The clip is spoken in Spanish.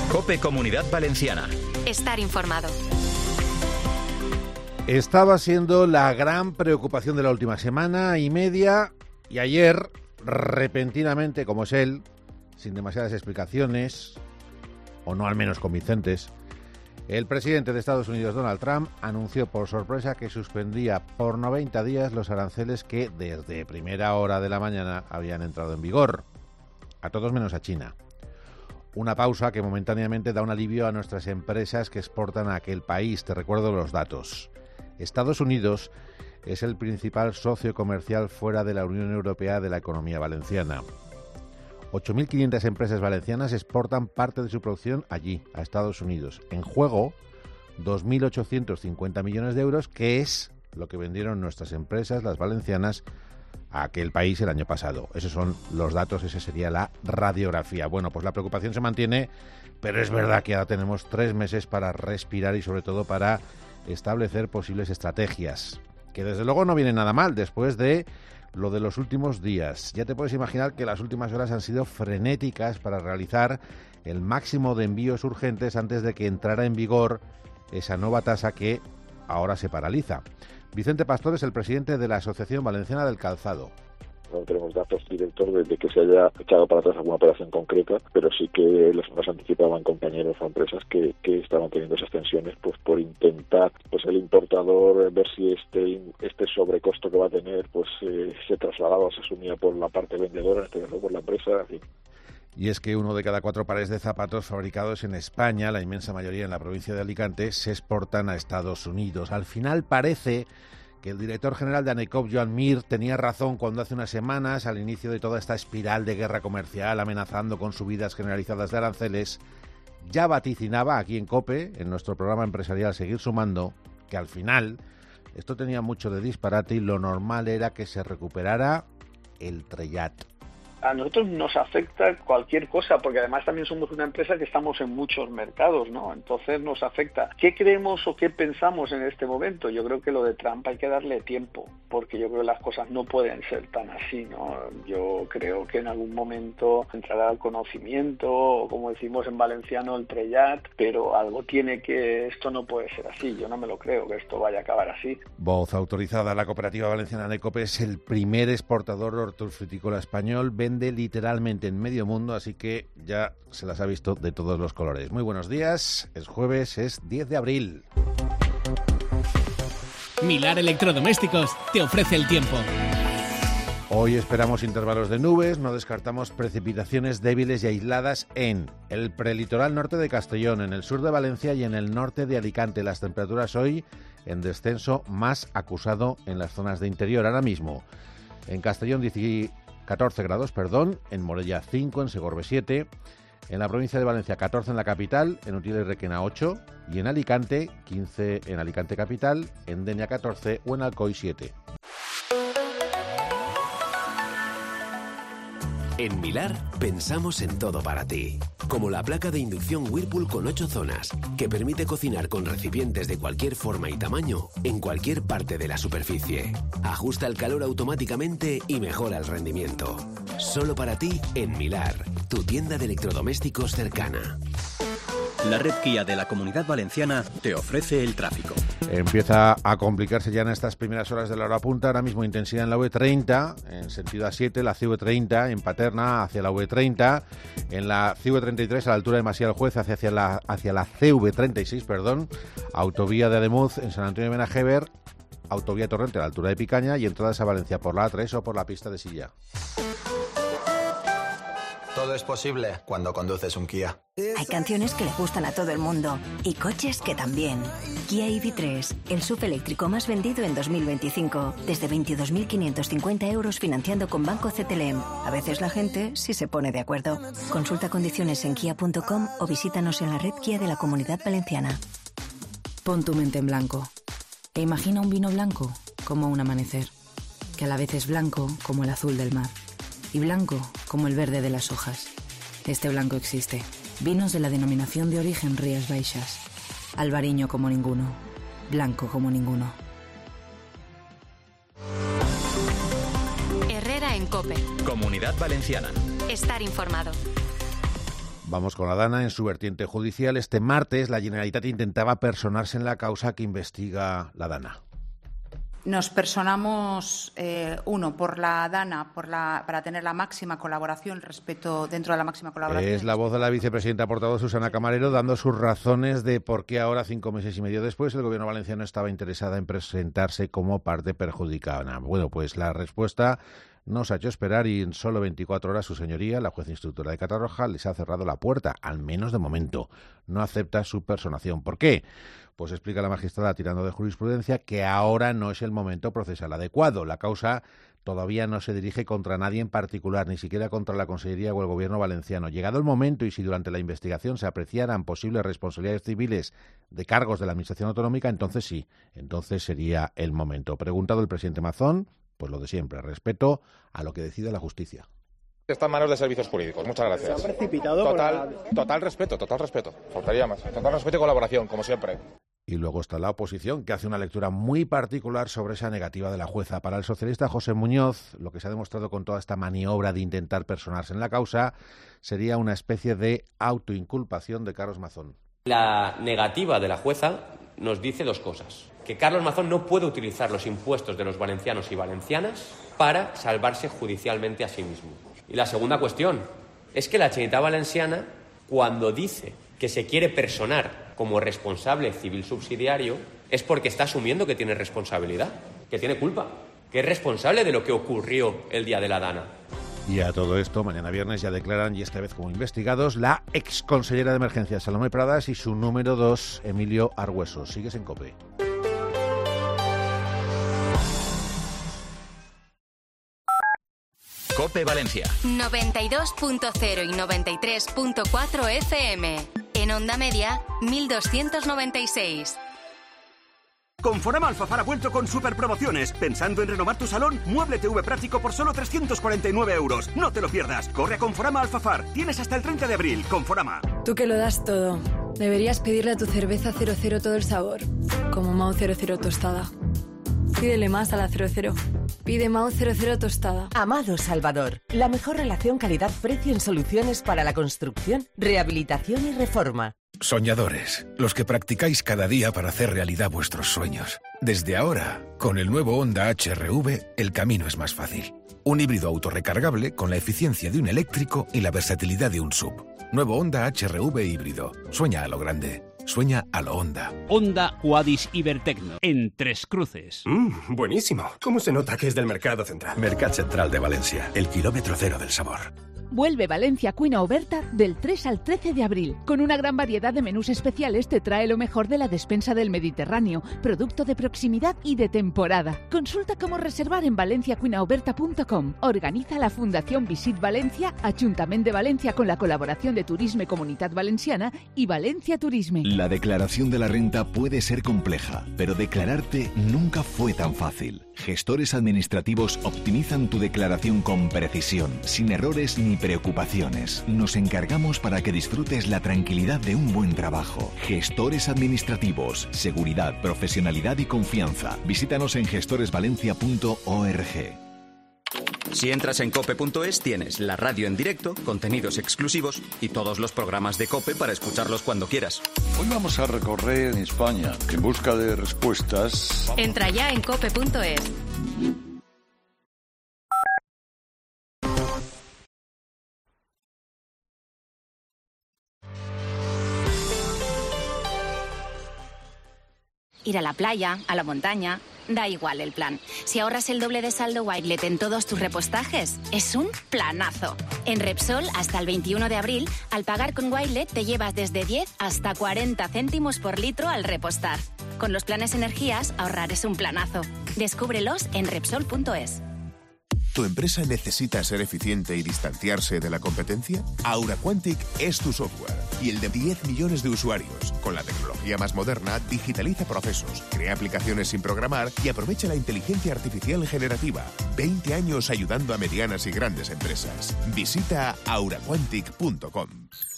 COPE Comunidad Valenciana. Estar informado. Estaba siendo la gran preocupación de la última semana y media, y ayer, repentinamente, como es él, sin demasiadas explicaciones, o no al menos convincentes, el presidente de Estados Unidos, Donald Trump, anunció por sorpresa que suspendía por 90 días los aranceles que desde primera hora de la mañana habían entrado en vigor, a todos menos a China. Una pausa que momentáneamente da un alivio a nuestras empresas que exportan a aquel país. Te recuerdo los datos. Estados Unidos es el principal socio comercial fuera de la Unión Europea de la economía valenciana. 8.500 empresas valencianas exportan parte de su producción allí, a Estados Unidos. En juego, 2.850 millones de euros, que es lo que vendieron nuestras empresas, las valencianas, a aquel país el año pasado. Esos son los datos, esa sería la radiografía. Bueno, pues la preocupación se mantiene, pero es verdad que ahora tenemos 3 meses para respirar y sobre todo para establecer posibles estrategias, que desde luego no viene nada mal después de lo de los últimos días. Ya te puedes imaginar que las últimas horas han sido frenéticas para realizar el máximo de envíos urgentes antes de que entrara en vigor esa nueva tasa que ahora se paraliza. Vicente Pastor es el presidente de la Asociación Valenciana del Calzado. No tenemos datos directos de que se haya echado para atrás alguna operación concreta, pero sí que nos anticipaban compañeros o empresas que estaban teniendo esas tensiones, pues por intentar, pues el importador ver si este sobrecosto que va a tener, pues se trasladaba o se asumía por la parte vendedora, en este caso por la empresa, así. Y es que 1 de cada 4 pares de zapatos fabricados en España, la inmensa mayoría en la provincia de Alicante, se exportan a Estados Unidos. Al final parece que el director general de ANECOM, Joan Mir, tenía razón cuando hace unas semanas, al inicio de toda esta espiral de guerra comercial amenazando con subidas generalizadas de aranceles, ya vaticinaba aquí en COPE, en nuestro programa empresarial Seguir Sumando, que al final esto tenía mucho de disparate y lo normal era que se recuperara el trellat. A nosotros nos afecta cualquier cosa, porque además también somos una empresa que estamos en muchos mercados, ¿no? Entonces nos afecta. ¿Qué creemos o qué pensamos en este momento? Yo creo que lo de Trump hay que darle tiempo, porque yo creo que las cosas no pueden ser tan así, ¿no? Yo creo que en algún momento entrará el conocimiento, o como decimos en valenciano, el trellat, pero algo tiene que... Esto no puede ser así, yo no me lo creo que esto vaya a acabar así. Voz autorizada, la Cooperativa Valenciana de COPE es el primer exportador hortofrutícola español, vende literalmente en medio mundo, así que ya se las ha visto de todos los colores. Muy buenos días, es jueves, es 10 de abril. Milar Electrodomésticos te ofrece el tiempo. Hoy esperamos intervalos de nubes, no descartamos precipitaciones débiles y aisladas en el prelitoral norte de Castellón, en el sur de Valencia y en el norte de Alicante. Las temperaturas hoy en descenso más acusado en las zonas de interior. Ahora mismo en Castellón 14 grados, en Morella 5, en Segorbe 7, en la provincia de Valencia 14 en la capital, en Utiel y Requena 8 y en Alicante 15 en Alicante capital, en Denia 14 o en Alcoy 7. En Milar pensamos en todo para ti, como la placa de inducción Whirlpool con 8 zonas, que permite cocinar con recipientes de cualquier forma y tamaño en cualquier parte de la superficie. Ajusta el calor automáticamente y mejora el rendimiento. Solo para ti en Milar, tu tienda de electrodomésticos cercana. La red Kia de la Comunidad Valenciana te ofrece el tráfico. Empieza a complicarse ya en estas primeras horas de la hora punta. Ahora mismo intensidad en la V30, en sentido A7, la CV30 en Paterna hacia la V30, en la CV33 a la altura de Masía del Juez hacia la CV36, autovía de Ademuz en San Antonio de Benajever, autovía Torrente a la altura de Picaña y entradas a Valencia por la A3 o por la pista de Silla. Todo es posible cuando conduces un Kia. Hay canciones que le gustan a todo el mundo y coches que también. Kia EV3, el SUV eléctrico más vendido en 2025. Desde 22.550 euros financiando con Banco CTLM. A veces la gente sí se pone de acuerdo. Consulta condiciones en kia.com o visítanos en la red Kia de la Comunidad Valenciana. Pon tu mente en blanco e imagina un vino blanco como un amanecer, que a la vez es blanco como el azul del mar y blanco como el verde de las hojas. Este blanco existe. Vinos de la denominación de origen Rías Baixas. Albariño como ninguno. Blanco como ninguno. Herrera en COPE. Comunidad Valenciana. Estar informado. Vamos con la Dana en su vertiente judicial. Este martes la Generalitat intentaba personarse en la causa que investiga la Dana. Nos personamos, por la Dana, para tener la máxima colaboración, respeto dentro de la máxima colaboración. Es la voz de la vicepresidenta portavoz Susana Camarero dando sus razones de por qué ahora, 5 meses y medio después, el gobierno valenciano estaba interesado en presentarse como parte perjudicada. Bueno, pues la respuesta nos ha hecho esperar y en solo 24 horas su señoría, la juez instructora de Catarroja, les ha cerrado la puerta, al menos de momento. No acepta su personación. ¿Por qué? Pues explica la magistrada, tirando de jurisprudencia, que ahora no es el momento procesal adecuado. La causa todavía no se dirige contra nadie en particular, ni siquiera contra la Consellería o el Gobierno valenciano. Llegado el momento y si durante la investigación se apreciaran posibles responsabilidades civiles de cargos de la Administración autonómica, entonces sí, entonces sería el momento. Preguntado el presidente Mazón, pues lo de siempre, respeto a lo que decide la justicia. Está en manos de servicios jurídicos. Muchas gracias. Se ha precipitado total respeto. Faltaría más. Total respeto y colaboración, como siempre. Y luego está la oposición, que hace una lectura muy particular sobre esa negativa de la jueza. Para el socialista José Muñoz, lo que se ha demostrado con toda esta maniobra de intentar personarse en la causa sería una especie de autoinculpación de Carlos Mazón. La negativa de la jueza nos dice dos cosas. Que Carlos Mazón no puede utilizar los impuestos de los valencianos y valencianas para salvarse judicialmente a sí mismo. Y la segunda cuestión es que la Generalitat Valenciana, cuando dice que se quiere personar como responsable civil subsidiario, es porque está asumiendo que tiene responsabilidad, que tiene culpa, que es responsable de lo que ocurrió el día de la Dana. Y a todo esto, mañana viernes ya declaran, y esta vez como investigados, la exconsellera de Emergencias, Salomé Pradas, y su número 2, Emilio Argüeso. Sigues en COPE. COPE Valencia 92.0 y 93.4 FM. En onda media, 1296. Conforama Alfafar ha vuelto con superpromociones. Pensando en renovar tu salón, Mueble TV práctico por solo 349 euros. No te lo pierdas. Corre a Conforama Alfafar. Tienes hasta el 30 de abril. Conforama. Tú que lo das todo. Deberías pedirle a tu cerveza 00 todo el sabor. Como Mau 00 tostada. Pídele más a la 00. Pide Mau 00 tostada. Amado Salvador, la mejor relación calidad-precio en soluciones para la construcción, rehabilitación y reforma. Soñadores, los que practicáis cada día para hacer realidad vuestros sueños. Desde ahora, con el nuevo Honda HR-V, el camino es más fácil. Un híbrido autorrecargable con la eficiencia de un eléctrico y la versatilidad de un SUV. Nuevo Honda HR-V híbrido. Sueña a lo grande. Sueña a lo Honda. Honda Quadis Ibertecno, en Tres Cruces. Buenísimo. ¿Cómo se nota que es del Mercado Central? Mercat Central de Valencia, el kilómetro cero del sabor. Vuelve Valencia Cuina Oberta del 3 al 13 de abril. Con una gran variedad de menús especiales te trae lo mejor de la despensa del Mediterráneo, producto de proximidad y de temporada. Consulta cómo reservar en valenciacuinaoberta.com. Organiza la Fundación Visit Valencia, Ayuntamiento de Valencia con la colaboración de Turisme Comunitat Valenciana y Valencia Turisme. La declaración de la renta puede ser compleja, pero declararte nunca fue tan fácil. Gestores administrativos optimizan tu declaración con precisión, sin errores ni preocupaciones. Nos encargamos para que disfrutes la tranquilidad de un buen trabajo. Gestores administrativos, seguridad, profesionalidad y confianza. Visítanos en gestoresvalencia.org. Si entras en cope.es tienes la radio en directo, contenidos exclusivos y todos los programas de COPE para escucharlos cuando quieras. Hoy vamos a recorrer España en busca de respuestas. Entra ya en cope.es. Ir a la playa, a la montaña, da igual el plan. Si ahorras el doble de saldo Wirelet en todos tus repostajes, es un planazo. En Repsol, hasta el 21 de abril, al pagar con Wirelet te llevas desde 10 hasta 40 céntimos por litro al repostar. Con los planes energías, ahorrar es un planazo. Descúbrelos en Repsol.es. ¿Tu empresa necesita ser eficiente y distanciarse de la competencia? Aura Quantic es tu software y el de 10 millones de usuarios. Con la tecnología más moderna, digitaliza procesos, crea aplicaciones sin programar y aprovecha la inteligencia artificial generativa. 20 años ayudando a medianas y grandes empresas. Visita auraquantic.com.